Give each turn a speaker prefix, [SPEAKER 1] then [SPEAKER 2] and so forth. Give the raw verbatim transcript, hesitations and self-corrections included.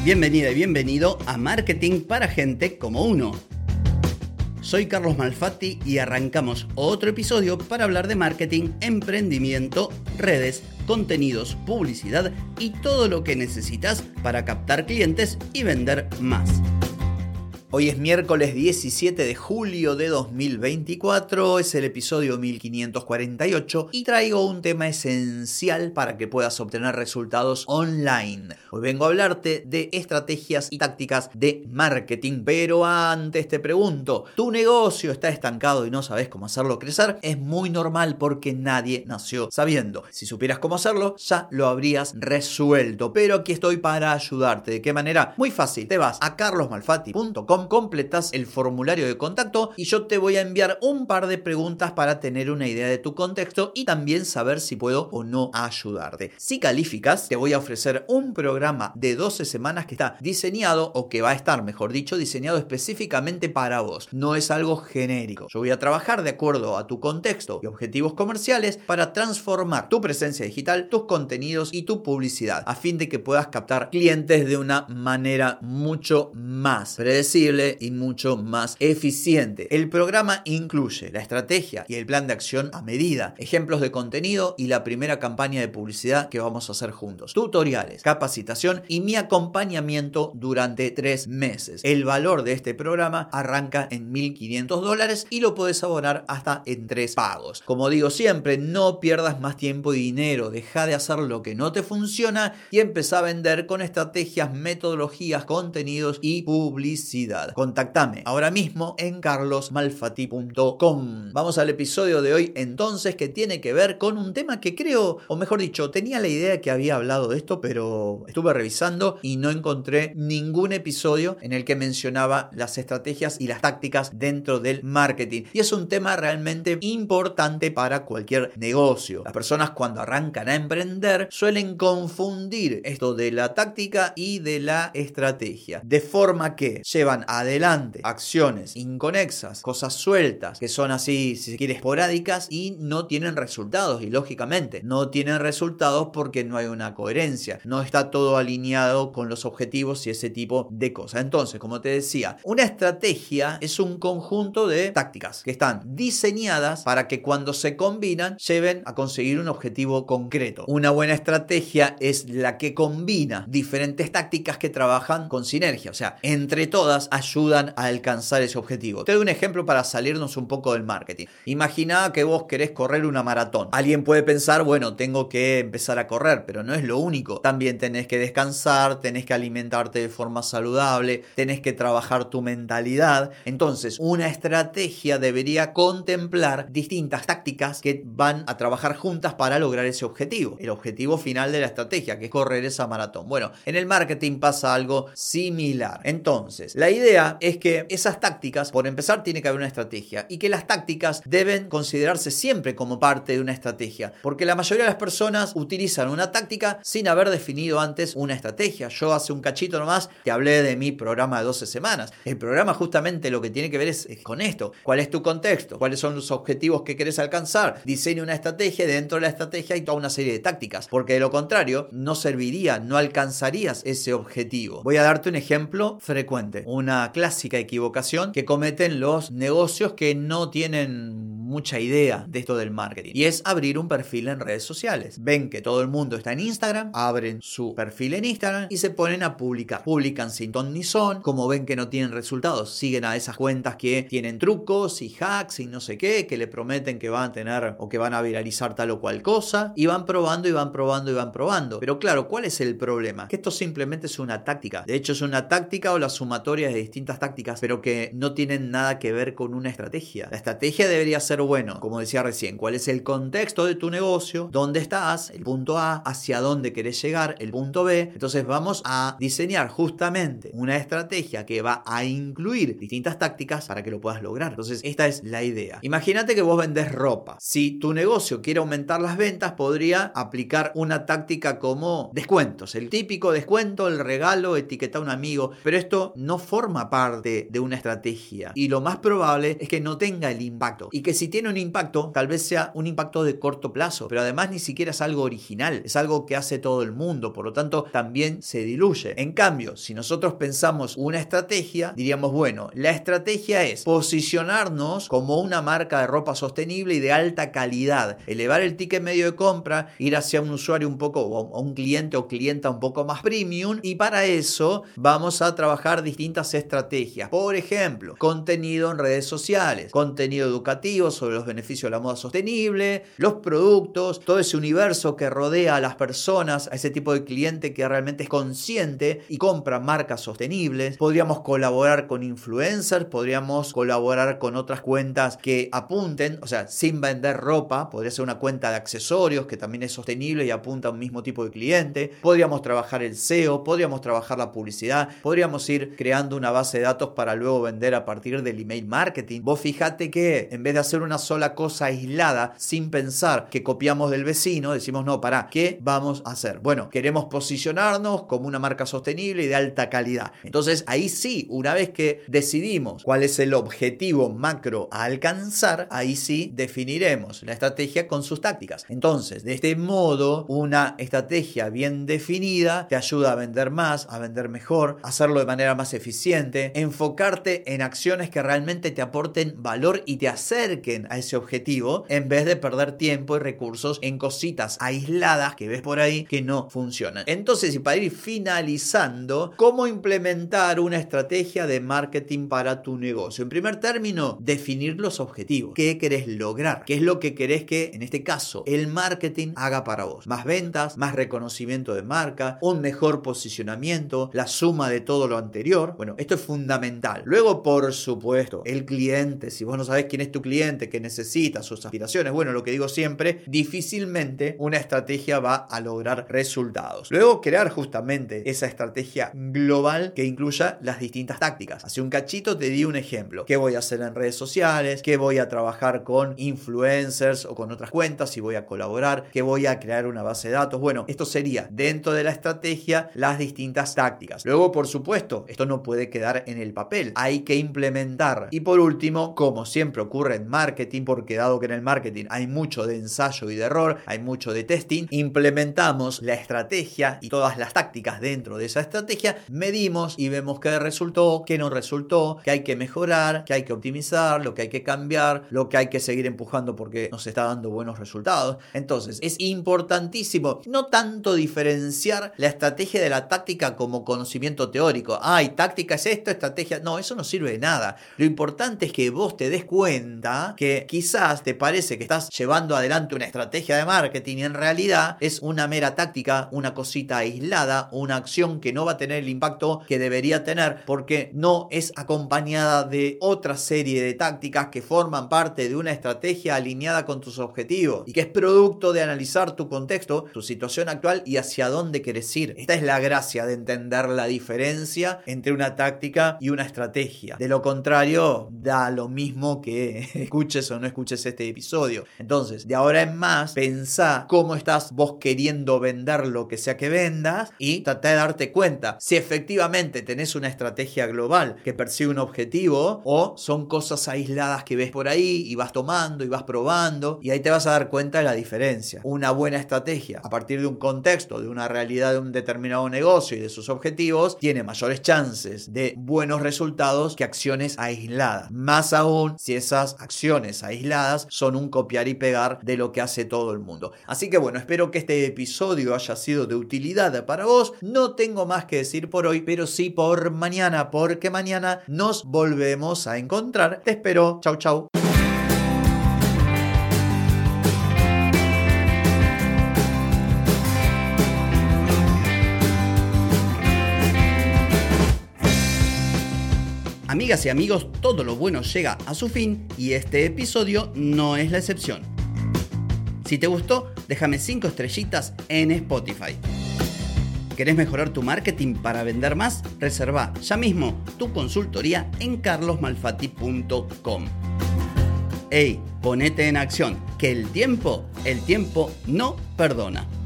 [SPEAKER 1] Bienvenida y bienvenido a Marketing para Gente como Uno. Soy Carlos Malfatti y arrancamos otro episodio para hablar de marketing, emprendimiento, redes, contenidos, publicidad y todo lo que necesitas para captar clientes y vender más. Hoy es miércoles diecisiete de julio de dos mil veinticuatro, es el episodio mil quinientos cuarenta y ocho y traigo un tema esencial para que puedas obtener resultados online. Hoy vengo a hablarte de estrategias y tácticas de marketing, pero antes te pregunto, ¿tu negocio está estancado y no sabes cómo hacerlo crecer? Es muy normal porque nadie nació sabiendo. Si supieras cómo hacerlo, ya lo habrías resuelto, pero aquí estoy para ayudarte. ¿De qué manera? Muy fácil, te vas a carlos malfatti punto com, completas el formulario de contacto y yo te voy a enviar un par de preguntas para tener una idea de tu contexto y también saber si puedo o no ayudarte. Si calificas, te voy a ofrecer un programa de doce semanas que está diseñado, o que va a estar, mejor dicho, diseñado específicamente para vos. No es algo genérico. Yo voy a trabajar de acuerdo a tu contexto y objetivos comerciales para transformar tu presencia digital, tus contenidos y tu publicidad, a fin de que puedas captar clientes de una manera mucho más predecible y mucho más eficiente. El programa incluye la estrategia y el plan de acción a medida, ejemplos de contenido y la primera campaña de publicidad que vamos a hacer juntos, tutoriales, capacitación y mi acompañamiento durante tres meses. El valor de este programa arranca en mil quinientos dólares y lo puedes abonar hasta en tres pagos. Como digo siempre, no pierdas más tiempo y dinero, deja de hacer lo que no te funciona y empezá a vender con estrategias, metodologías, contenidos y publicidad. Contactame ahora mismo en carlos malfatti punto com. Vamos al episodio de hoy entonces, que tiene que ver con un tema que creo, o mejor dicho, tenía la idea que había hablado de esto, pero estuve revisando y no encontré ningún episodio en el que mencionaba las estrategias y las tácticas dentro del marketing. Y es un tema realmente importante para cualquier negocio. Las personas cuando arrancan a emprender suelen confundir esto de la táctica y de la estrategia, de forma que llevan adelante acciones inconexas, cosas sueltas, que son así, si se quiere, esporádicas y no tienen resultados. Y lógicamente no tienen resultados porque no hay una coherencia, no está todo alineado con los objetivos y ese tipo de cosas. Entonces, como te decía, una estrategia es un conjunto de tácticas que están diseñadas para que cuando se combinan lleven a conseguir un objetivo concreto. Una buena estrategia es la que combina diferentes tácticas que trabajan con sinergia, o sea, entre todas ayudan a alcanzar ese objetivo. Te doy un ejemplo para salirnos un poco del marketing. Imagina que vos querés correr una maratón. Alguien puede pensar, bueno, tengo que empezar a correr, pero no es lo único. También tenés que descansar, tenés que alimentarte de forma saludable, tenés que trabajar tu mentalidad. Entonces, una estrategia debería contemplar distintas tácticas que van a trabajar juntas para lograr ese objetivo. El objetivo final de la estrategia, que es correr esa maratón. Bueno, en el marketing pasa algo similar. Entonces, la idea es que esas tácticas, por empezar, tiene que haber una estrategia y que las tácticas deben considerarse siempre como parte de una estrategia, porque la mayoría de las personas utilizan una táctica sin haber definido antes una estrategia. Yo hace un cachito nomás te hablé de mi programa de doce semanas. El programa justamente lo que tiene que ver es, es con esto. ¿Cuál es tu contexto? ¿Cuáles son los objetivos que querés alcanzar? Diseña una estrategia y dentro de la estrategia hay toda una serie de tácticas, porque de lo contrario no serviría, no alcanzarías ese objetivo. Voy a darte un ejemplo frecuente, una clásica equivocación que cometen los negocios que no tienen mucha idea de esto del marketing, y es abrir un perfil en redes sociales. Ven que todo el mundo está en Instagram, abren su perfil en Instagram y se ponen a publicar. Publican sin ton ni son. Como ven que no tienen resultados, siguen a esas cuentas que tienen trucos y hacks y no sé qué, que le prometen que van a tener o que van a viralizar tal o cual cosa, y van probando y van probando y van probando. Pero claro, ¿cuál es el problema? Que esto simplemente es una táctica. De hecho, es una táctica o la sumatoria de distintas tácticas, pero que no tienen nada que ver con una estrategia. La estrategia debería ser, bueno, como decía recién, cuál es el contexto de tu negocio, dónde estás, el punto A, hacia dónde querés llegar, el punto B. Entonces vamos a diseñar justamente una estrategia que va a incluir distintas tácticas para que lo puedas lograr. Entonces esta es la idea. Imagínate que vos vendés ropa. Si tu negocio quiere aumentar las ventas, podría aplicar una táctica como descuentos, el típico descuento, el regalo, etiquetar a un amigo, pero esto no forma parte de una estrategia y lo más probable es que no tenga el impacto, y que si
[SPEAKER 2] si tiene un impacto, tal vez sea un impacto de corto plazo, pero además ni siquiera es algo original, es algo que hace todo el mundo, por lo tanto también se diluye. En cambio, si nosotros pensamos una estrategia, diríamos, bueno, la estrategia es posicionarnos como una marca de ropa sostenible y de alta calidad, elevar el ticket medio de compra, ir hacia un usuario un poco, o un cliente o clienta un poco más premium, y para eso vamos a trabajar distintas estrategias. Por ejemplo, contenido en redes sociales, contenido educativo sobre los beneficios de la moda sostenible, los productos, todo ese universo que rodea a las personas, a ese tipo de cliente que realmente es consciente y compra marcas sostenibles. Podríamos colaborar con influencers, podríamos colaborar con otras cuentas que apunten, o sea, sin vender ropa, podría ser una cuenta de accesorios que también es sostenible y apunta a un mismo tipo de cliente. Podríamos trabajar el S E O, podríamos trabajar la publicidad, podríamos ir creando una base de datos para luego vender a partir del email marketing. Vos fíjate que en vez de hacer una sola cosa aislada sin pensar que copiamos del vecino, decimos, no, pará, ¿qué vamos a hacer? Bueno, queremos posicionarnos como una marca sostenible y de alta calidad. Entonces ahí sí, una vez que decidimos cuál es el objetivo macro a alcanzar, ahí sí definiremos la estrategia con sus tácticas. Entonces, de este modo, una estrategia bien definida te ayuda a vender más, a vender mejor, a hacerlo de manera más eficiente, enfocarte en acciones que realmente te aporten valor y te acerquen a ese objetivo, en vez de perder tiempo y recursos en cositas aisladas que ves por ahí que no funcionan. Entonces, y para ir finalizando, ¿cómo implementar una estrategia de marketing para tu negocio? En primer término, definir los objetivos. ¿Qué querés lograr? ¿Qué es lo que querés que, en este caso, el marketing haga para vos? Más ventas, más reconocimiento de marca, un mejor posicionamiento, la suma de todo lo anterior. Bueno, esto es fundamental. Luego, por supuesto, el cliente. Si vos no sabés quién es tu cliente, qué necesita, sus aspiraciones, bueno, lo que digo siempre, difícilmente una estrategia va a lograr resultados. Luego, crear justamente esa estrategia global que incluya las distintas tácticas. Hace un cachito te di un ejemplo. ¿Qué voy a hacer en redes sociales? ¿Qué voy a trabajar con influencers o con otras cuentas? Si voy a colaborar, ¿qué voy a crear una base de datos? Bueno, esto sería dentro de la estrategia las distintas tácticas. Luego, por supuesto, esto no puede quedar en el papel. Hay que implementar. Y por último, como siempre ocurre en marketing, porque dado que en el marketing hay mucho de ensayo y de error, hay mucho de testing, implementamos la estrategia y todas las tácticas dentro de esa estrategia, medimos y vemos qué resultó, qué no resultó, qué hay que mejorar, qué hay que optimizar, lo que hay que cambiar, lo que hay que seguir empujando porque nos está dando buenos resultados. Entonces, es importantísimo no tanto diferenciar la estrategia de la táctica como conocimiento teórico. Ay, táctica es esto, estrategia... No, eso no sirve de nada. Lo importante es que vos te des cuenta que quizás te parece que estás llevando adelante una estrategia de marketing y en realidad es una mera táctica, una cosita aislada, una acción que no va a tener el impacto que debería tener porque no es acompañada de otra serie de tácticas que forman parte de una estrategia alineada con tus objetivos y que es producto de analizar tu contexto, tu situación actual y hacia dónde querés ir. Esta es la gracia de entender la diferencia entre una táctica y una estrategia. De lo contrario, da lo mismo que escuches o no escuches este episodio. Entonces, de ahora en más, pensá cómo estás vos queriendo vender lo que sea que vendas y trata de darte cuenta si efectivamente tenés una estrategia global que persigue un objetivo o son cosas aisladas que ves por ahí y vas tomando y vas probando y ahí te vas a dar cuenta de la diferencia. Una buena estrategia a partir de un contexto, de una realidad de un determinado negocio y de sus objetivos tiene mayores chances de buenos resultados que acciones aisladas. Más aún si esas acciones aisladas son un copiar y pegar de lo que hace todo el mundo. Así que bueno, espero que este episodio haya sido de utilidad para vos. No tengo más que decir por hoy, pero sí por mañana, porque mañana nos volvemos a encontrar. Te espero. Chau, chau.
[SPEAKER 1] Amigas y amigos, todo lo bueno llega a su fin y este episodio no es la excepción. Si te gustó, déjame cinco estrellitas en Spotify. ¿Querés mejorar tu marketing para vender más? Reserva ya mismo tu consultoría en carlos malfatti punto com. ¡Ey! Ponete en acción, que el tiempo, el tiempo no perdona.